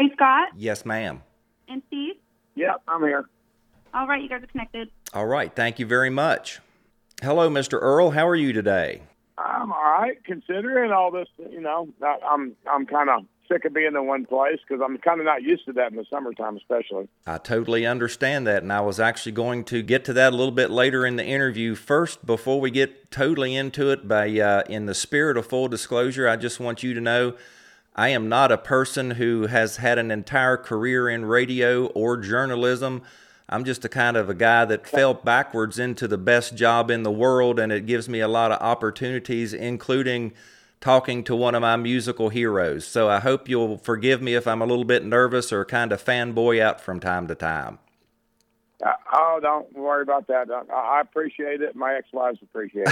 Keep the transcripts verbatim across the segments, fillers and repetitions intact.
Hey, Scott. Yes, ma'am. And Steve. Yep, I'm here. All right, you guys are connected. All right, thank you very much. Hello, Mister Earl. How are you today? I'm all right, considering all this. You know, I'm I'm kind of sick of being in one place because I'm kind of not used to that in the summertime, especially. I totally understand that, and I was actually going to get to that a little bit later in the interview. First, before we get totally into it, by uh, in the spirit of full disclosure, I just want you to know I am not a person who has had an entire career in radio or journalism. I'm just a kind of a guy that fell backwards into the best job in the world, and it gives me a lot of opportunities, including talking to one of my musical heroes. So I hope you'll forgive me if I'm a little bit nervous or kind of fanboy out from time to time. Uh, oh, don't worry about that. I, I appreciate it. My ex-wives appreciate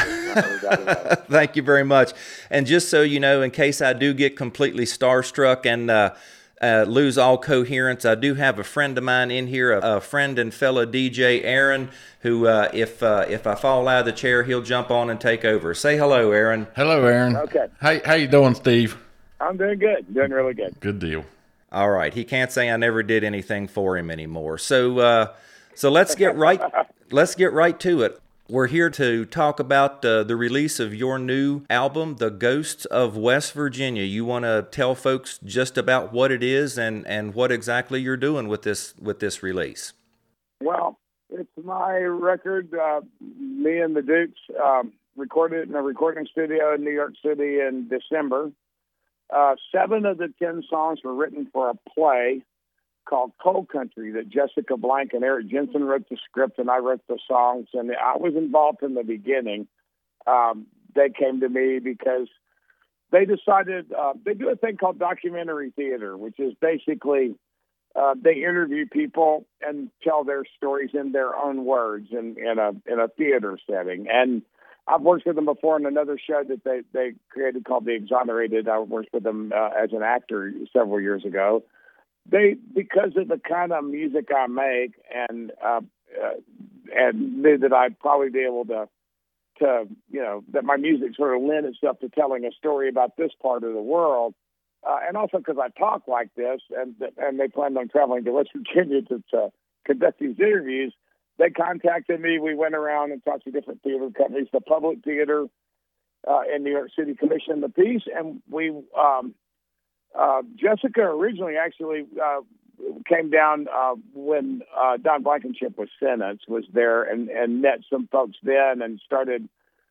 it. Thank you very much. And just so you know, in case I do get completely starstruck and uh, uh, lose all coherence, I do have a friend of mine in here, a, a friend and fellow D J, Aaron, who uh, if uh, if I fall out of the chair, he'll jump on and take over. Say hello, Aaron. Hello, Aaron. Okay. Hey, how you doing, Steve? I'm doing good. Doing really good. Good deal. All right. He can't say I never did anything for him anymore. So uh, so let's get right let's get right to it. We're here to talk about uh, the release of your new album, The Ghosts of West Virginia. You want to tell folks just about what it is and, and what exactly you're doing with this with this release. Well, it's my record. Uh, me and the Dukes um, recorded it in a recording studio in New York City in December. Uh, seven of the ten songs were written for a play called Coal Country that Jessica Blank and Eric Jensen wrote the script, and I wrote the songs. And I was involved from the beginning. Um, they came to me because they decided uh, they do a thing called documentary theater, which is basically uh, they interview people and tell their stories in their own words in, in a in a theater setting. And I've worked with them before in another show that they, they created called The Exonerated. I worked with them uh, as an actor several years ago. They, because of the kind of music I make, and uh, uh, and knew that I'd probably be able to, to you know, that my music sort of lent itself to telling a story about this part of the world, uh, and also because I talk like this, and and they planned on traveling to West Virginia to, to conduct these interviews. They contacted me. We went around and talked to different theater companies. The Public Theater uh, in New York City commissioned the piece, and we. Um, Uh, Jessica originally actually uh, came down uh, when uh, Don Blankenship was sentenced, was there, and, and met some folks then and started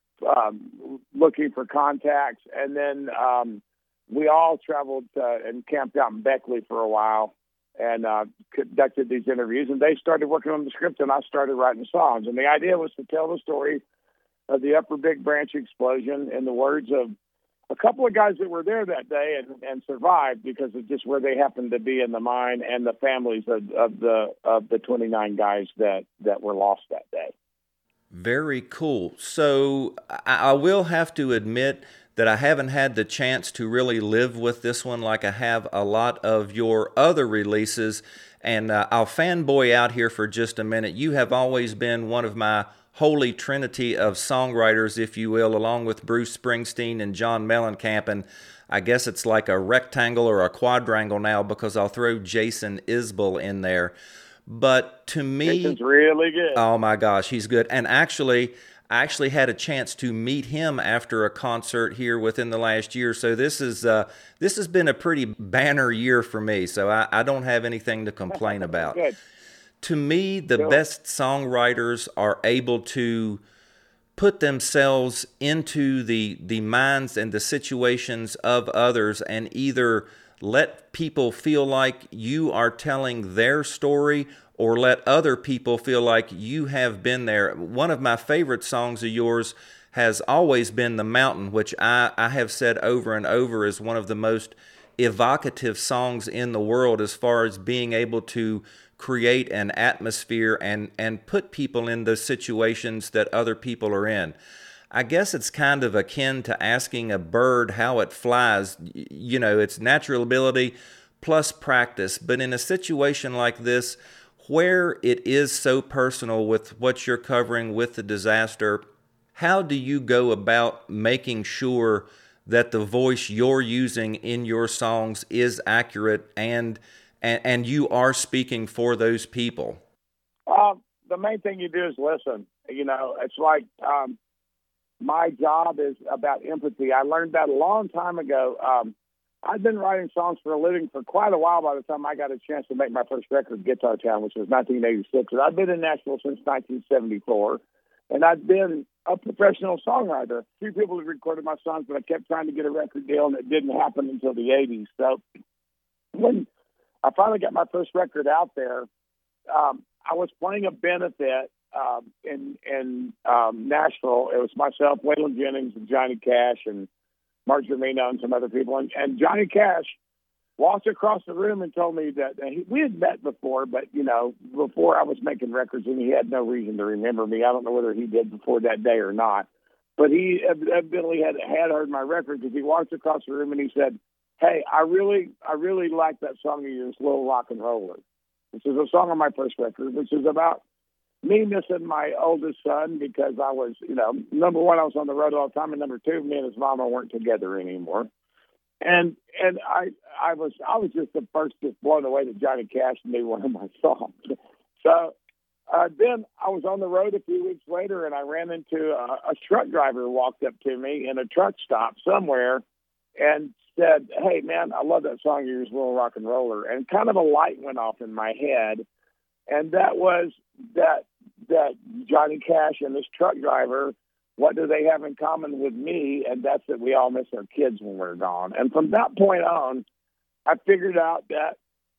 um, looking for contacts. And then um, we all traveled uh, and camped out in Beckley for a while and uh, conducted these interviews. And they started working on the script, and I started writing songs. And the idea was to tell the story of the Upper Big Branch explosion in the words of a couple of guys that were there that day and, and survived because of just where they happened to be in the mine, and the families of, of the of the twenty-nine guys that, that were lost that day. Very cool. So I, I will have to admit that I haven't had the chance to really live with this one like I have a lot of your other releases, and uh, I'll fanboy out here for just a minute. You have always been one of my holy trinity of songwriters, if you will, along with Bruce Springsteen and John Mellencamp, and I guess it's like a rectangle or a quadrangle now because I'll throw Jason Isbell in there. But to me, Jason's really good. Oh my gosh, he's good. And actually, I actually had a chance to meet him after a concert here within the last year. So this is uh, this has been a pretty banner year for me. So I, I don't have anything to complain about. Good. To me, the Cool. best songwriters are able to put themselves into the the minds and the situations of others and either let people feel like you are telling their story or let other people feel like you have been there. One of my favorite songs of yours has always been The Mountain, which I, I have said over and over is one of the most evocative songs in the world as far as being able to create an atmosphere and, and put people in those situations that other people are in. I guess it's kind of akin to asking a bird how it flies. You know, it's natural ability plus practice. But in a situation like this, where it is so personal with what you're covering with the disaster, how do you go about making sure that the voice you're using in your songs is accurate and and, and you are speaking for those people. Um, the main thing you do is listen. You know, it's like um, my job is about empathy. I learned that a long time ago. Um, I've been writing songs for a living for quite a while by the time I got a chance to make my first record, Guitar Town, which was nineteen eighty-six. And I've been in Nashville since nineteen seventy-four, and I've been a professional songwriter. A few people have recorded my songs, but I kept trying to get a record deal, and it didn't happen until the eighties. So when I finally got my first record out there, um, I was playing a benefit um, in in um, Nashville. It was myself, Waylon Jennings, and Johnny Cash, and Mark Germino, and some other people. And, and Johnny Cash walked across the room and told me that and he, we had met before, but, you know, before I was making records, and he had no reason to remember me. I don't know whether he did before that day or not. But he evidently had, had heard my records because he walked across the room and he said, hey, I really I really like that song of yours, Little Rock and Roller. This is a song on my first record, which is about me missing my oldest son because I was, you know, number one, I was on the road all the time, and number two, me and his mama weren't together anymore. And and I I was I was just the first just blown away that Johnny Cash knew one of my songs. So uh, then I was on the road a few weeks later, and I ran into a, a truck driver who walked up to me in a truck stop somewhere and said, hey, man, I love that song of yours, Little Rock and Roller. And kind of a light went off in my head, and that was that that Johnny Cash and this truck driver, what do they have in common with me? And that's that we all miss our kids when we're gone. And from that point on, I figured out that,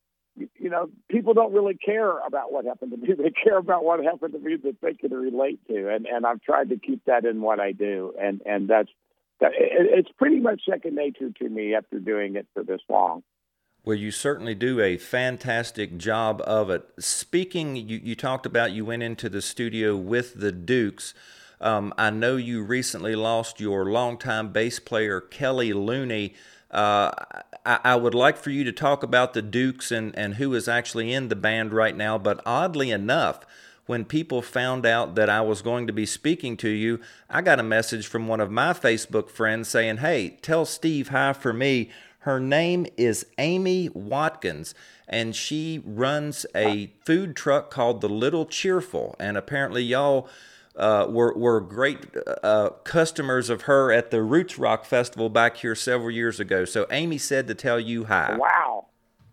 you know, people don't really care about what happened to me. They care about what happened to me that they can relate to. And, and I've tried to keep that in what I do. And, and that's, that, it, it's pretty much second nature to me after doing it for this long. Well, you certainly do a fantastic job of it. Speaking, you, you talked about you went into the studio with the Dukes. Um, I know you recently lost your longtime bass player, Kelly Looney. Uh, I, I would like for you to talk about the Dukes and, and who is actually in the band right now. But oddly enough, when people found out that I was going to be speaking to you, I got a message from one of my Facebook friends saying, hey, tell Steve hi for me. Her name is Amy Watkins, and she runs a food truck called The Little Cheerful. And apparently y'all uh, were, were great uh, customers of her at the Roots Rock Festival back here several years ago. So Amy said to tell you hi. Wow.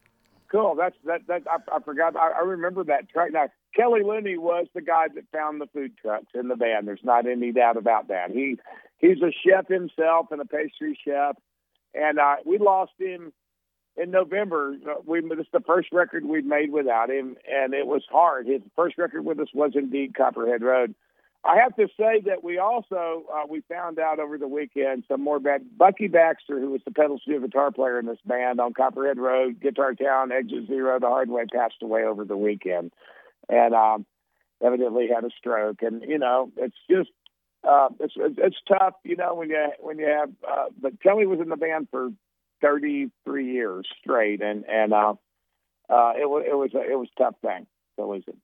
Cool. That's that. That I, I forgot. I, I remember that truck. Now, Kelly Looney was the guy that found the food trucks in the band. There's not any doubt about that. He He's a chef himself and a pastry chef. And uh, we lost him in November. We This is the first record we'd made without him, and it was hard. His first record with us was indeed Copperhead Road. I have to say that we also, uh, we found out over the weekend some more bad. Bucky Baxter, who was the pedal steel guitar player in this band on Copperhead Road, Guitar Town, Exit Zero, The Hard Way, passed away over the weekend. And um, evidently had a stroke. And, you know, it's just, Uh, it's it's tough, you know, when you when you have. Uh, but Kelly was in the band for thirty-three years straight, and and uh, uh, it was it was a, it was a tough thing. So was it.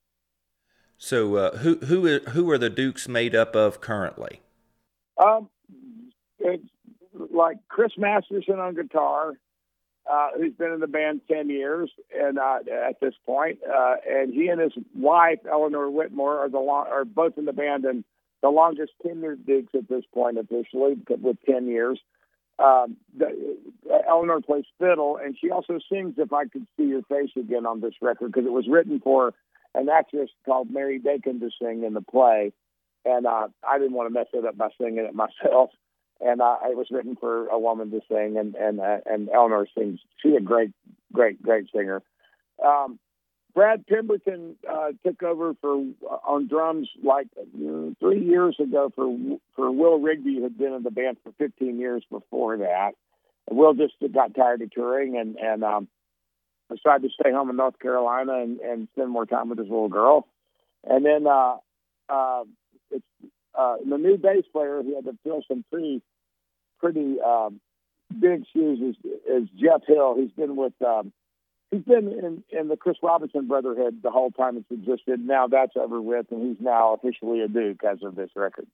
So uh, who who are, who are the Dukes made up of currently? Um, it's like Chris Masterson on guitar, uh, who's been in the band ten years, and uh, at this point, uh, and he and his wife Eleanor Whitmore are the long, are both in the band and the longest tenured Dukes at this point officially, with ten years. Um, the, uh, Eleanor plays fiddle, and she also sings If I Could See Your Face Again on this record, because it was written for an actress called Mary Dakin to sing in the play, and uh, I didn't want to mess it up by singing it myself, and uh, it was written for a woman to sing, and and, uh, and Eleanor sings. She's a great, great, great singer. Um, Brad Pemberton uh, took over for uh, on drums like uh, three years ago for for Will Rigby, who had been in the band for fifteen years before that. And Will just got tired of touring and and um, decided to stay home in North Carolina and, and spend more time with his little girl. And then uh, uh, it's uh, the new bass player who had to fill some pretty pretty uh, big shoes is, is Jeff Hill. He's been with um, He's been in, in the Chris Robinson Brotherhood the whole time it's existed. Now that's over with, and he's now officially a Duke as of this record.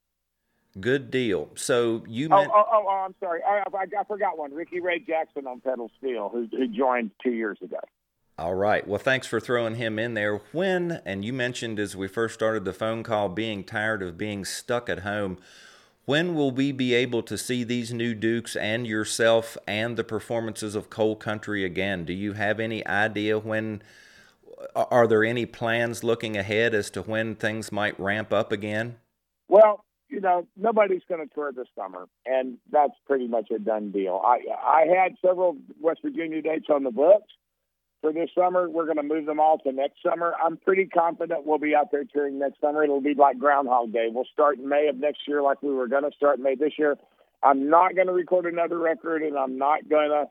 Good deal. So you Oh, meant... oh, oh, oh, I'm sorry. I, I, I forgot one. Ricky Ray Jackson on pedal steel, who, who joined two years ago. All right. Well, thanks for throwing him in there. When, and you mentioned as we first started the phone call, being tired of being stuck at home. When will we be able to see these new Dukes and yourself and the performances of Coal Country again? Do you have any idea when, are there any plans looking ahead as to when things might ramp up again? Well, you know, nobody's going to tour this summer, and that's pretty much a done deal. I I had several West Virginia dates on the books for this summer. We're going to move them all to next summer. I'm pretty confident we'll be out there touring next summer. It'll be like Groundhog Day. We'll start in May of next year like we were going to start in May this year. I'm not going to record another record, and I'm not going to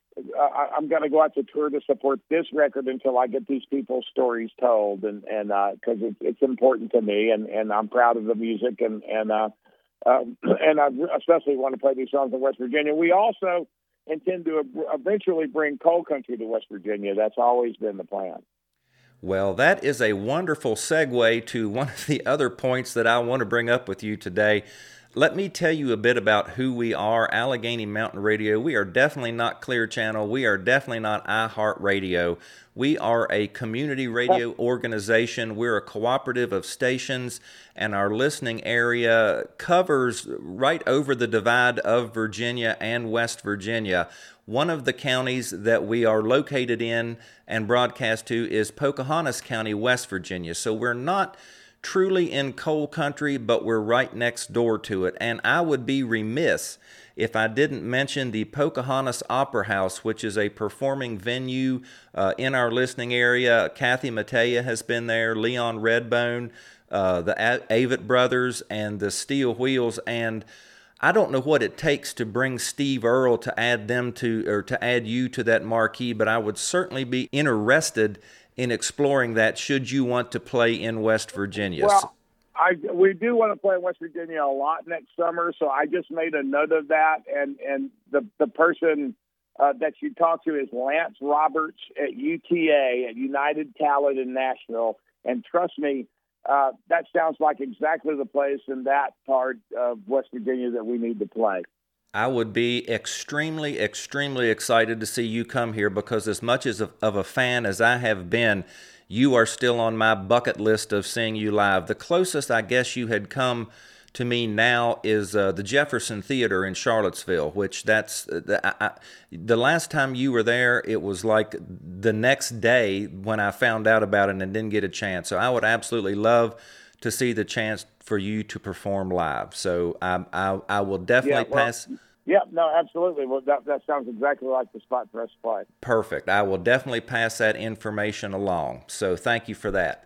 uh, I'm going to go out to tour to support this record until I get these people's stories told, and and because uh, it's it's important to me, and, and I'm proud of the music, and and uh, uh, and I especially want to play these songs in West Virginia. We also intend to eventually bring Coal Country to West Virginia. That's always been the plan. Well, that is a wonderful segue to one of the other points that I want to bring up with you today. Let me tell you a bit about who we are, Allegheny Mountain Radio. We are definitely not Clear Channel. We are definitely not iHeartRadio. We are a community radio organization. We're a cooperative of stations, and our listening area covers right over the divide of Virginia and West Virginia. One of the counties that we are located in and broadcast to is Pocahontas County, West Virginia. So we're not truly in Coal Country, but we're right next door to it. And I would be remiss if I didn't mention the Pocahontas Opera House, which is a performing venue uh, in our listening area. Kathy Mattea has been there, Leon Redbone, uh, the Avett Brothers, and the Steel Wheels. And I don't know what it takes to bring Steve Earle to add them to, or to add you to that marquee, but I would certainly be interested in exploring that should you want to play in West Virginia. Well, I, we do want to play in West Virginia a lot next summer, so I just made a note of that. And, and the, the person uh, that you talk to is Lance Roberts at U T A, at United Talent in Nashville. And trust me, uh, that sounds like exactly the place in that part of West Virginia that we need to play. I would be extremely, extremely excited to see you come here, because as much as of, of a fan as I have been, you are still on my bucket list of seeing you live. The closest I guess you had come to me now is uh, the Jefferson Theater in Charlottesville, which that's uh, the, I, I, the last time you were there, it was like the next day when I found out about it and didn't get a chance. So I would absolutely love to see the chance for you to perform live. So I I, I will definitely yeah, well, pass. Yeah, no, absolutely. Well, that, that sounds exactly like the spot for us to play. Perfect. I will definitely pass that information along. So thank you for that.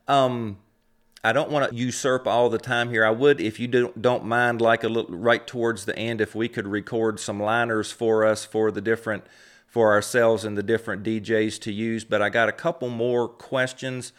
Um, I don't want to usurp all the time here. I would, if you don't, don't mind, like a little right towards the end, if we could record some liners for us for the different, for ourselves and the different D Js to use. But I got a couple more questions.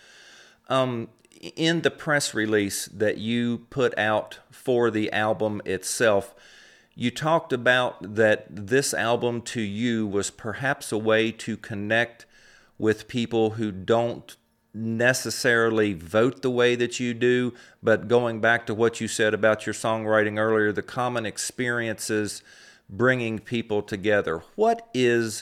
Um, in the press release that you put out for the album itself, you talked about that this album to you was perhaps a way to connect with people who don't necessarily vote the way that you do, but going back to what you said about your songwriting earlier, the common experiences bringing people together. What is,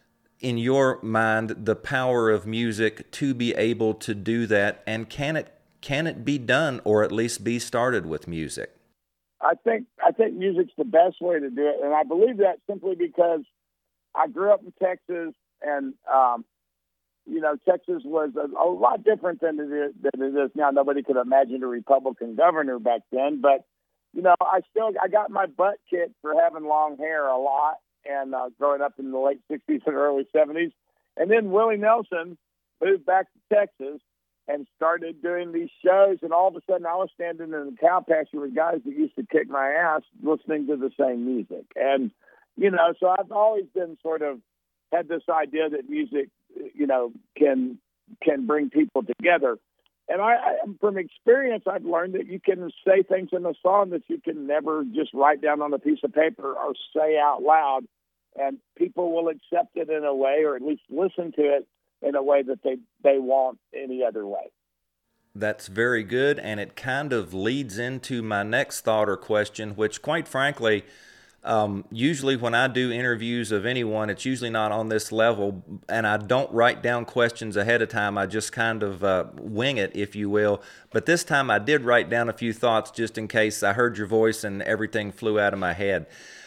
in your mind, the power of music to be able to do that, and can it can it be done, or at least be started with music? I think I think music's the best way to do it, and I believe that simply because I grew up in Texas, and um, you know, Texas was a, a lot different than it is than it is now. Nobody could imagine a Republican governor back then, but you know, I still I got my butt kicked for having long hair a lot, and uh, growing up in the late sixties and early seventies, and then Willie Nelson moved back to Texas and started doing these shows, and all of a sudden I was standing in the cow pasture with guys that used to kick my ass listening to the same music. And, you know, so I've always been sort of had this idea that music, you know, can can bring people together. And I, I from experience, I've learned that you can say things in a song that you can never just write down on a piece of paper or say out loud, and people will accept it in a way, or at least listen to it in a way that they, they won't any other way. That's very good, and it kind of leads into my next thought or question, which, quite frankly, Um, usually when I do interviews of anyone, it's usually not on this level, and I don't write down questions ahead of time. I just kind of uh, wing it, if you will. But this time I did write down a few thoughts just in case I heard your voice and everything flew out of my head.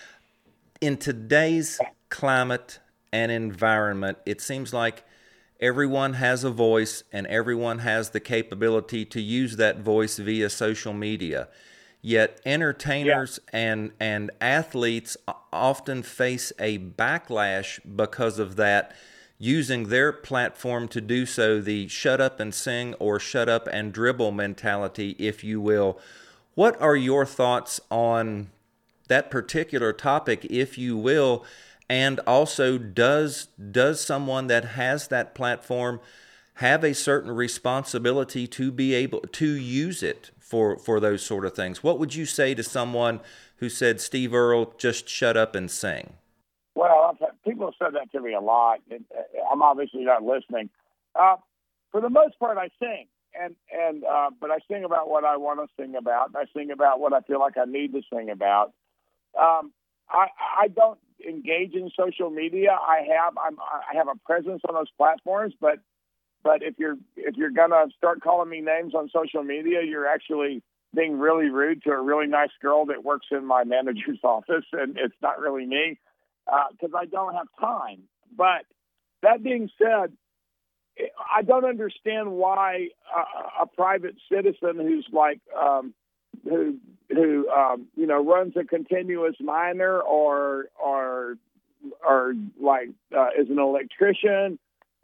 In today's climate and environment, it seems like everyone has a voice and everyone has the capability to use that voice via social media. Yet entertainers yeah. and, and athletes often face a backlash because of that, using their platform to do so, the shut up and sing or shut up and dribble mentality, if you will. What are your thoughts on that particular topic, if you will? And also, does does someone that has that platform have a certain responsibility to be able to use it for, for those sort of things? What would you say to someone who said, Steve Earle, just shut up and sing? Well, I've had, people have said that to me a lot. And I'm obviously not listening. Uh, for the most part, I sing, and and uh, but I sing about what I want to sing about. And I sing about what I feel like I need to sing about. Um, I, I don't engage in social media. I have I'm, I have a presence on those platforms, but but if you're if you're gonna start calling me names on social media, you're actually being really rude to a really nice girl that works in my manager's office, and it's not really me because uh, I don't have time. But that being said, I don't understand why a, a private citizen who's like um, who who um, you know runs a continuous miner or or or like uh, is an electrician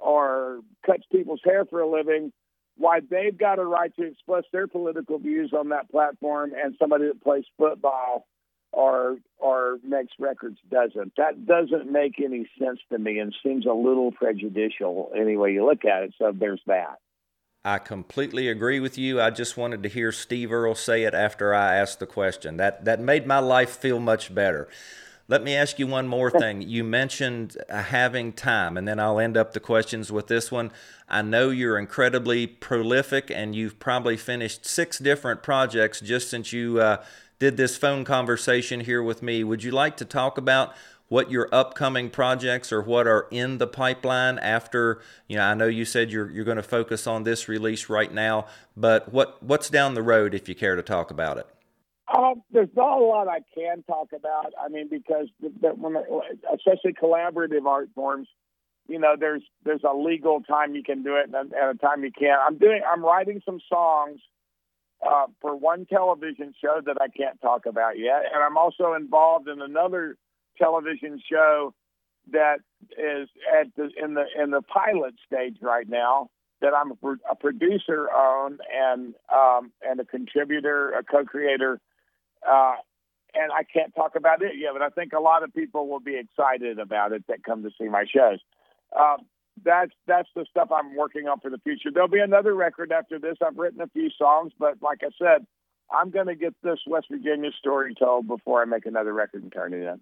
or cuts people's hair for a living, why they've got a right to express their political views on that platform, and somebody that plays football or or makes records doesn't. That doesn't make any sense to me and seems a little prejudicial any way you look at it. So there's that. I completely agree with you. I just wanted to hear Steve Earle say it after I asked the question. That that made my life feel much better. Let me ask you one more thing. You mentioned having time, and then I'll end up the questions with this one. I know you're incredibly prolific, and you've probably finished six different projects just since you uh, did this phone conversation here with me. Would you like to talk about what your upcoming projects or what are in the pipeline after, you know, I know you said you're you're going to focus on this release right now, but what what's down the road if you care to talk about it? Uh, there's not a lot I can talk about. I mean, because the, the, when, especially collaborative art forms, you know, there's there's a legal time you can do it and a, and a time you can't. I'm doing I'm writing some songs uh, for one television show that I can't talk about yet, and I'm also involved in another television show that is at the in the in the pilot stage right now, that I'm a, a producer on and um, and a contributor, a co-creator, uh, and I can't talk about it yet. But I think a lot of people will be excited about it that come to see my shows. Uh, that's that's the stuff I'm working on for the future. There'll be another record after this. I've written a few songs, but like I said, I'm going to get this West Virginia story told before I make another record and turn it in.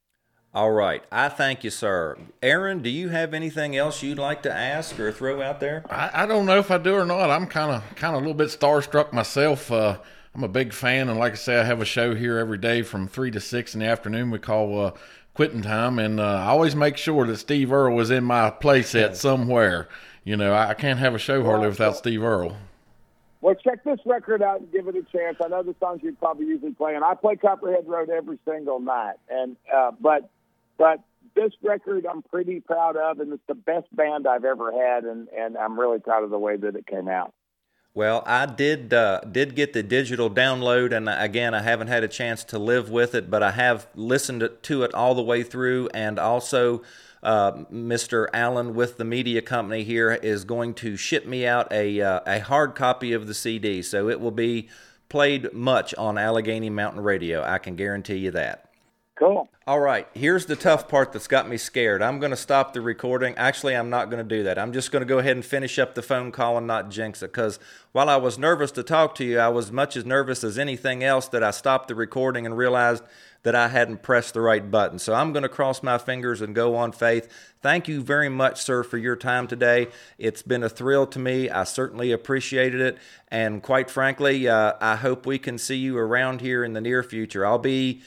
All right. I thank you, sir. Aaron, do you have anything else you'd like to ask or throw out there? I, I don't know if I do or not. I'm kind of kind of a little bit starstruck myself. Uh, I'm a big fan, and like I say, I have a show here every day from three to six in the afternoon we call uh, Quitting Time, and uh, I always make sure that Steve Earle is in my playset somewhere. You know, I, I can't have a show hardly without Steve Earle. Well, check this record out and give it a chance. I know the songs you probably usually play, and I play Copperhead Road every single night, and uh, but – But this record I'm pretty proud of, and it's the best band I've ever had, and, and I'm really proud of the way that it came out. Well, I did uh, did get the digital download, and again, I haven't had a chance to live with it, but I have listened to it all the way through, and also uh, Mister Allen with the media company here is going to ship me out a, uh, a hard copy of the C D, so it will be played much on Allegheny Mountain Radio. I can guarantee you that. Cool. All right, here's the tough part that's got me scared. I'm going to stop the recording. Actually, I'm not going to do that. I'm just going to go ahead and finish up the phone call and not jinx it, because while I was nervous to talk to you, I was much as nervous as anything else that I stopped the recording and realized that I hadn't pressed the right button. So I'm going to cross my fingers and go on faith. Thank you very much, sir, for your time today. It's been a thrill to me. I certainly appreciated it. And quite frankly, uh, I hope we can see you around here in the near future. I'll be...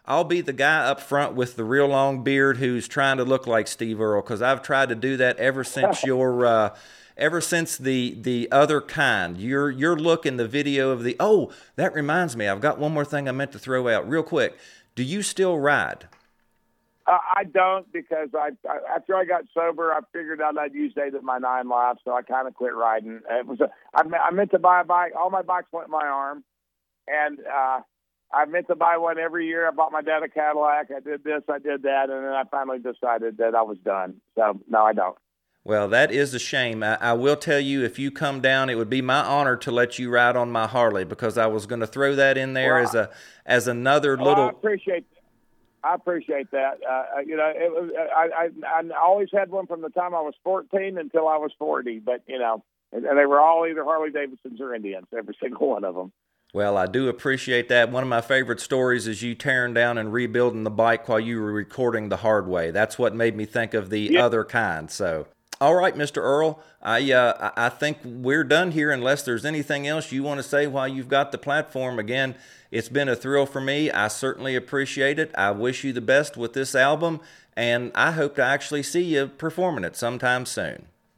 I'll be the guy up front with the real long beard who's trying to look like Steve Earle, because I've tried to do that ever since your uh, ever since the the other kind. Your your look in the video of the oh, that reminds me, I've got one more thing I meant to throw out real quick. Do you still ride? Uh, I don't, because I, I after I got sober, I figured out I'd used eight of my nine lives, so I kind of quit riding. It was a, I, I meant to buy a bike. All my bikes went in my arm, and uh, I meant to buy one every year. I bought my dad a Cadillac. I did this, I did that, and then I finally decided that I was done. So no, I don't. Well, that is a shame. I, I will tell you, if you come down, it would be my honor to let you ride on my Harley, because I was going to throw that in there well, as a as another well, little. I appreciate. I appreciate that. Uh, you know, it was, I, I I always had one from the time I was fourteen until I was forty. But you know, and they were all either Harley Davidsons or Indians, every single one of them. Well, I do appreciate that. One of my favorite stories is you tearing down and rebuilding the bike while you were recording The Hard Way. That's what made me think of the yeah. other kind. So, all right, Mister Earle, I uh, I think we're done here unless there's anything else you want to say while you've got the platform. Again, it's been a thrill for me. I certainly appreciate it. I wish you the best with this album, and I hope to actually see you performing it sometime soon.